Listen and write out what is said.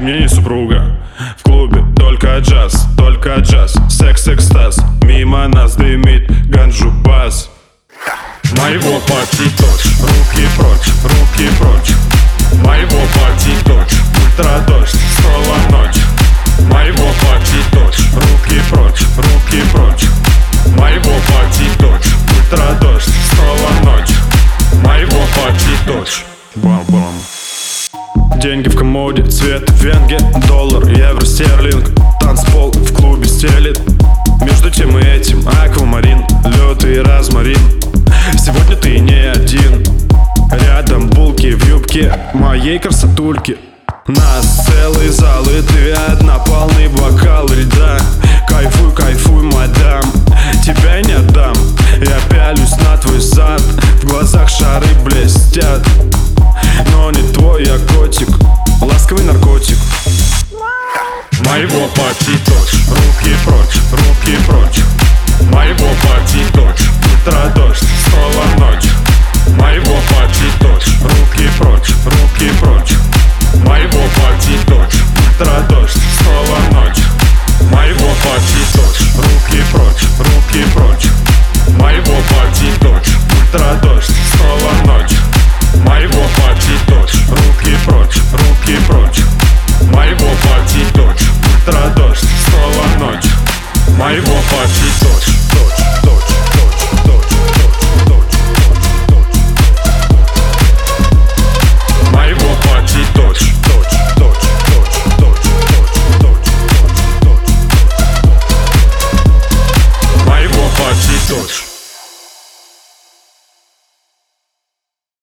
мне не супруга. В клубе только джаз, секс, экстаз. Мимо нас дымит ганджу бас. Моего пати дочь, руки прочь. Моего пати дочь, ультрадождь, снова ночь. Моего пати дочь, руки прочь. Моего пати дочь, ультрадождь, снова ночь. Моего пати дочь. Бам-бам. Деньги в комоде, цвет венге, доллар, евро, стерлинг. Танцпол в клубе стелит. Между тем и этим аквамарин, лед и розмарин. Сегодня ты не один. Рядом булки в юбке моей красотульки. Нас целый зал и ты одна, полный бокал льда. Кайфуй, мадам, тебя я не отдам. Я пялюсь на твой зад, в глазах шары блестят. Но не твой я котик, ласковый наркотик. Моего пати